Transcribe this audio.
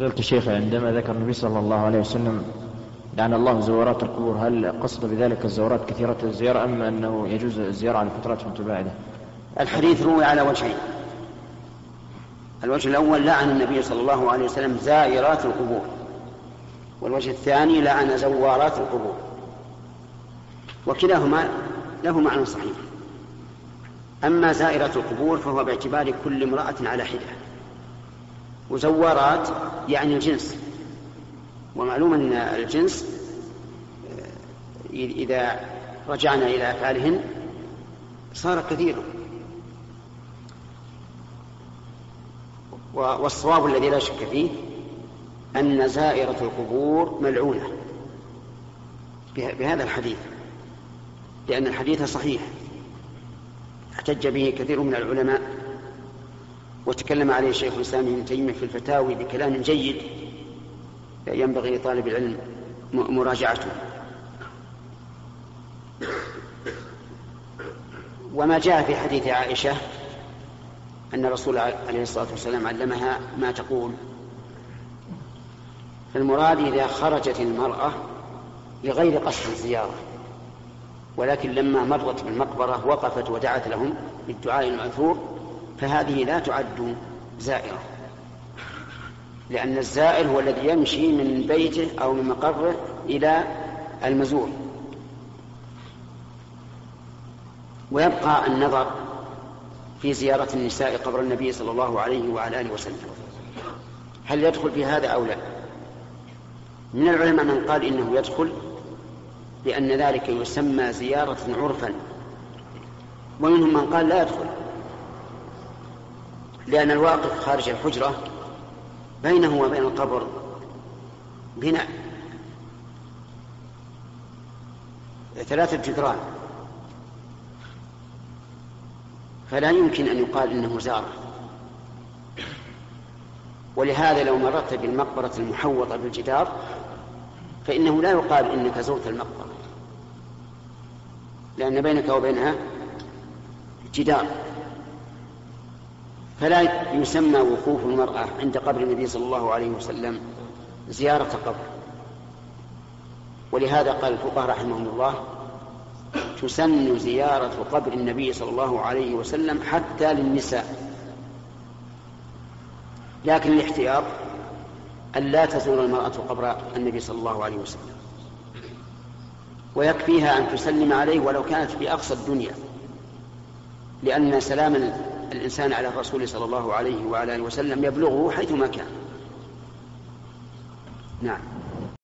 فضيلة الشيخ، عندما ذكر النبي صلى الله عليه وسلم لعن الله زوارات القبور، هل قصد بذلك الزوارات كثيرة الزيارة أم أنه يجوز الزيارة على فترات متباعدة؟ الحديث روي على وجهين. الوجه الأول لعن النبي صلى الله عليه وسلم زائرات القبور، والوجه الثاني لعن زوارات القبور، وكلاهما له معنى صحيح. أما زائرات القبور فهو باعتبار كل امرأة على حدة، وزوارات يعني الجنس، ومعلوم أن الجنس إذا رجعنا إلى أفعالهن صار كثيرا. والصواب الذي لا شك فيه أن زائرة القبور ملعونة بهذا الحديث، لأن الحديث صحيح احتج به كثير من العلماء، وتكلم عليه شيخ الإسلام ابن تيمية في الفتاوي بكلام جيد ينبغي لطالب العلم مراجعته. وما جاء في حديث عائشة أن الرسول عليه الصلاة والسلام علمها ما تقول، المراد إذا خرجت المرأة لغير قصد الزيارة، ولكن لما مرت بالمقبرة وقفت ودعت لهم بالدعاء المأثور، فهذه لا تعد زائرة، لأن الزائر هو الذي يمشي من بيته أو من مقره إلى المزور. ويبقى النظر في زيارة النساء قبر النبي صلى الله عليه وعلى آله وسلم، هل يدخل في هذا أو لا؟ من العلماء من قال إنه يدخل، لأن ذلك يسمى زيارة عرفا، ومنهم من قال لا يدخل، لأن الواقف خارج الحجرة بينه وبين القبر بناء 3 جدران، فلا يمكن أن يقال إنه زار. ولهذا لو مررت بالمقبرة المحوطة بالجدار فإنه لا يقال إنك زرت المقبرة، لأن بينك وبينها جدار، فلا يسمى وقوف المرأة عند قبر النبي صلى الله عليه وسلم زيارة قبر. ولهذا قال الفقهاء رحمهم الله تسن زيارة قبر النبي صلى الله عليه وسلم حتى للنساء، لكن الاحتياط أن لا تزور المرأة قبر النبي صلى الله عليه وسلم، ويكفيها أن تسلم عليه ولو كانت في أقصى الدنيا، لأن سلام الإنسان على الرسول صلى الله عليه وعلى آله وسلم يبلغه حيثما كان. نعم.